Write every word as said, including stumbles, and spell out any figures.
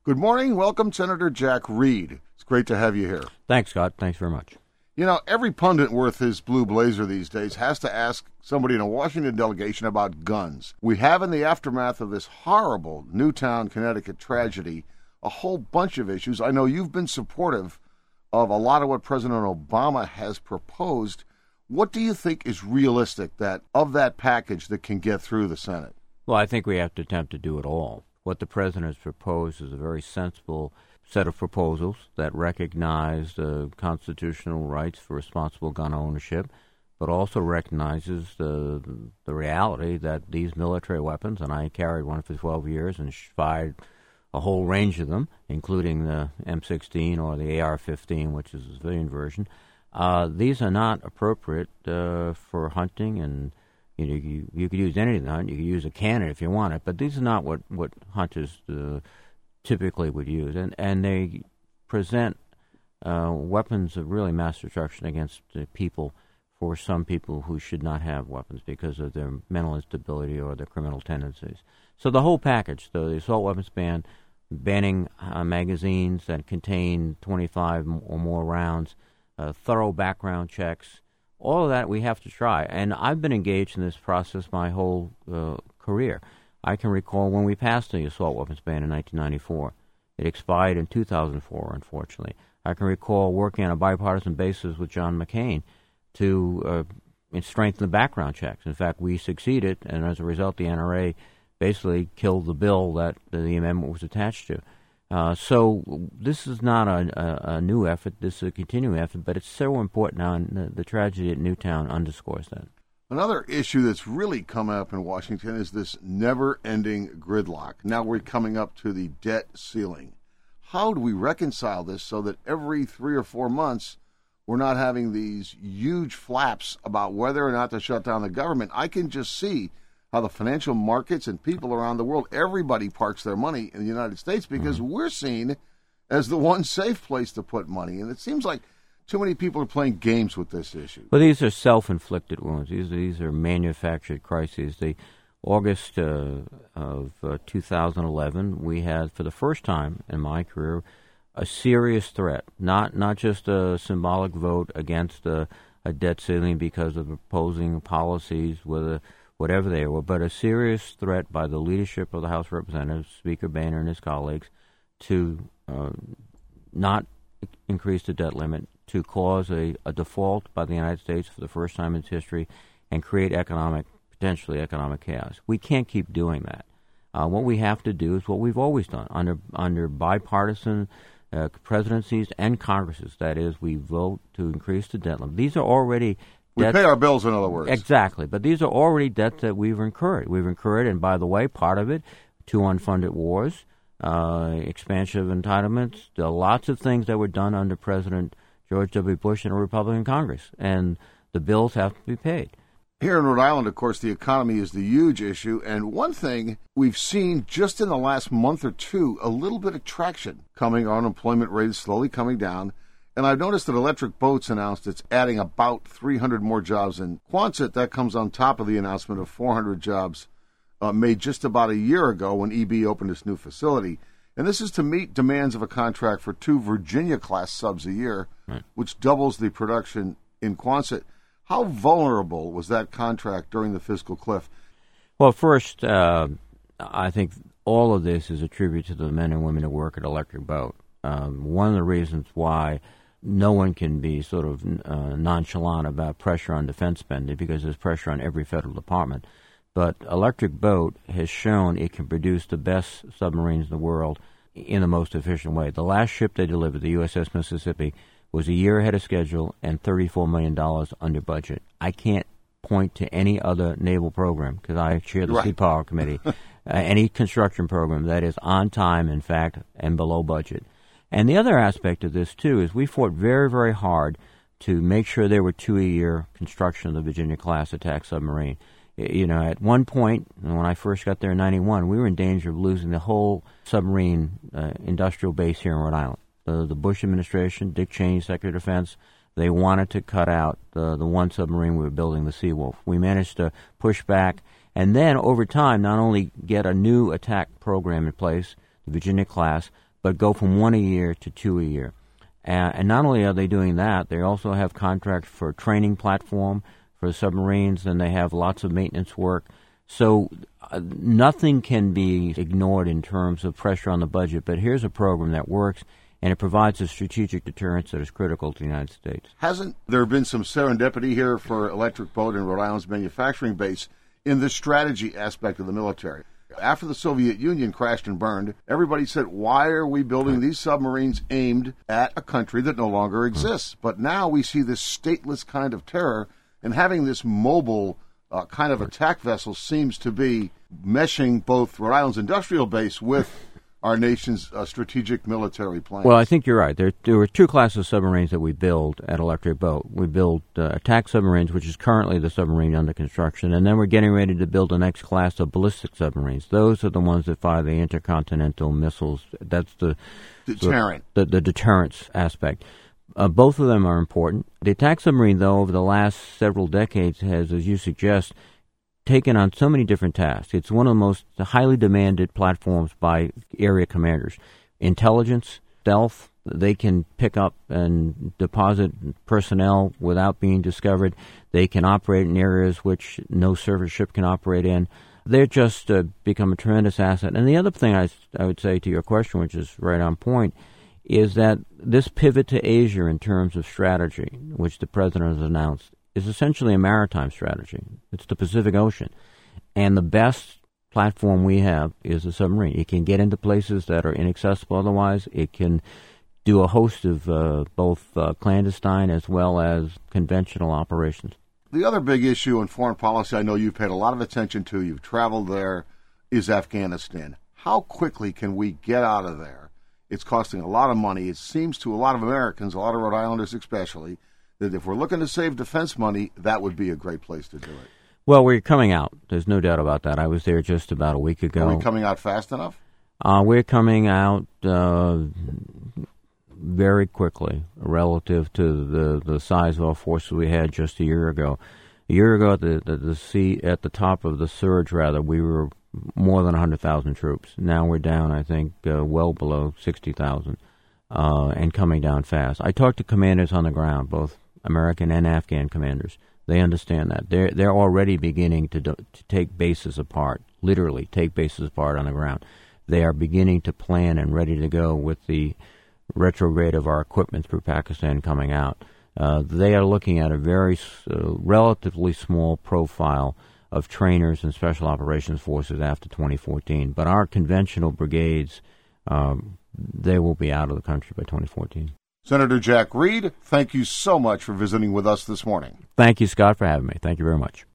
Good morning. Welcome, Senator Jack Reed. It's great to have you here. Thanks, Scott. Thanks very much. You know, every pundit worth his blue blazer these days has to ask somebody in a Washington delegation about guns. We have, in the aftermath of this horrible Newtown, Connecticut tragedy, a whole bunch of issues. I know you've been supportive of a lot of what President Obama has proposed. What do you think is realistic that of that package that can get through the Senate? Well, I think we have to attempt to do it all. What the president has proposed is a very sensible set of proposals that recognize the constitutional rights for responsible gun ownership, but also recognizes the the reality that these military weapons, and I carried one for twelve years and fired a whole range of them, including the M sixteen or the A R fifteen, which is the civilian version, uh, these are not appropriate uh, for hunting. And you know, you, you could use anything to hunt. You could use a cannon if you want it, but these are not what, what hunters uh, typically would use. And, and they present uh, weapons of really mass destruction against uh, people for some people who should not have weapons because of their mental instability or their criminal tendencies. So the whole package, the assault weapons ban, banning uh, magazines that contain twenty-five or more rounds, uh, thorough background checks, all of that we have to try. And I've been engaged in this process my whole uh, career. I can recall when we passed the assault weapons ban in nineteen ninety-four. It expired in two thousand four, unfortunately. I can recall working on a bipartisan basis with John McCain to uh, strengthen the background checks. In fact, we succeeded, and as a result, the N R A basically killed the bill that the amendment was attached to. Uh, so this is not a, a, a new effort. This is a continuing effort, but it's so important now, and the, the tragedy at Newtown underscores that. Another issue that's really come up in Washington is this never-ending gridlock. Now we're coming up to the debt ceiling. How do we reconcile this so that every three or four months we're not having these huge flaps about whether or not to shut down the government? I can just see how the financial markets and people around the world, everybody parks their money in the United States because mm-hmm. we're seen as the one safe place to put money. And it seems like too many people are playing games with this issue. Well, these are self-inflicted wounds. These, these are manufactured crises. The August uh, of uh, two thousand eleven, we had, for the first time in my career, a serious threat, not not just a symbolic vote against a, a debt ceiling because of opposing policies with a whatever they were, but a serious threat by the leadership of the House of Representatives, Speaker Boehner and his colleagues, to uh, not increase the debt limit, to cause a, a default by the United States for the first time in its history, and create economic, potentially economic chaos. We can't keep doing that. Uh, what we have to do is what we've always done under under bipartisan uh, presidencies and Congresses. That is, we vote to increase the debt limit. These are already We debts. pay our bills, in other words. Exactly. But these are already debts that we've incurred. We've incurred, and by the way, part of it, two unfunded wars, uh, expansion of entitlements. There are lots of things that were done under President George W. Bush in a Republican Congress, and the bills have to be paid. Here in Rhode Island, of course, the economy is the huge issue, and one thing we've seen just in the last month or two, a little bit of traction coming. Our unemployment rate is slowly coming down. And I've noticed that Electric Boats announced it's adding about three hundred more jobs in Quonset. That comes on top of the announcement of four hundred jobs uh, made just about a year ago when E B opened its new facility. And this is to meet demands of a contract for two Virginia-class subs a year, right, which doubles the production in Quonset. How vulnerable was that contract during the fiscal cliff? Well, first, uh, I think all of this is a tribute to the men and women who work at Electric Boat. Um, one of the reasons why no one can be sort of uh, nonchalant about pressure on defense spending, because there's pressure on every federal department. But Electric Boat has shown it can produce the best submarines in the world in the most efficient way. The last ship they delivered, the U S S Mississippi, was a year ahead of schedule and thirty-four million dollars under budget. I can't point to any other naval program, because I chair the right. Sea Power Committee, uh, any construction program that is on time, in fact, and below budget. And the other aspect of this, too, is we fought very, very hard to make sure there were two-a-year construction of the Virginia-class attack submarine. You know, at one point, when I first got there in ninety-one, we were in danger of losing the whole submarine uh, industrial base here in Rhode Island. The, the Bush administration, Dick Cheney, Secretary of Defense, they wanted to cut out the, the one submarine we were building, the Seawolf. We managed to push back, and then over time not only get a new attack program in place, the Virginia-class, but go from one a year to two a year. Uh, and not only are they doing that, they also have contracts for a training platform for submarines, and they have lots of maintenance work. So uh, nothing can be ignored in terms of pressure on the budget, but here's a program that works, and it provides a strategic deterrence that is critical to the United States. Hasn't there been some serendipity here for Electric Boat and Rhode Island's manufacturing base in the strategy aspect of the military? After the Soviet Union crashed and burned, everybody said, why are we building these submarines aimed at a country that no longer exists? But now we see this stateless kind of terror, and having this mobile uh, kind of attack vessel seems to be meshing both Rhode Island's industrial base with our nation's uh, strategic military plans. Well, I think you're right. There, there were two classes of submarines that we build at Electric Boat. We build uh, attack submarines, which is currently the submarine under construction, and then we're getting ready to build the next class of ballistic submarines. Those are the ones that fire the intercontinental missiles. That's the deterrent, the, the, the deterrence aspect. Uh, both of them are important. The attack submarine, though, over the last several decades has, as you suggest, taken on so many different tasks. It's one of the most highly demanded platforms by area commanders. Intelligence, stealth, they can pick up and deposit personnel without being discovered. They can operate in areas which no surface ship can operate in. They're just uh, become a tremendous asset. And the other thing I, I would say to your question, which is right on point, is that this pivot to Asia in terms of strategy, which the President has announced, is essentially a maritime strategy. It's the Pacific Ocean. And the best platform we have is a submarine. It can get into places that are inaccessible otherwise. It can do a host of uh, both uh, clandestine as well as conventional operations. The other big issue in foreign policy I know you've paid a lot of attention to, you've traveled there, is Afghanistan. How quickly can we get out of there? It's costing a lot of money. It seems to a lot of Americans, a lot of Rhode Islanders especially, that if we're looking to save defense money, that would be a great place to do it. Well, we're coming out. There's no doubt about that. I was there just about a week ago. Are we coming out fast enough? Uh, we're coming out uh, very quickly relative to the, the size of our forces we had just a year ago. A year ago, at the, the, the sea, at the top of the surge, rather, we were more than one hundred thousand troops. Now we're down, I think, uh, well below sixty thousand, uh, and coming down fast. I talked to commanders on the ground, both American and Afghan commanders. They understand that. They're, they're already beginning to, do, to take bases apart, literally take bases apart on the ground. They are beginning to plan and ready to go with the retrograde of our equipment through Pakistan coming out. Uh, they are looking at a very uh, relatively small profile of trainers and special operations forces after twenty fourteen. But our conventional brigades, um, they will be out of the country by twenty fourteen. Senator Jack Reed, thank you so much for visiting with us this morning. Thank you, Scott, for having me. Thank you very much.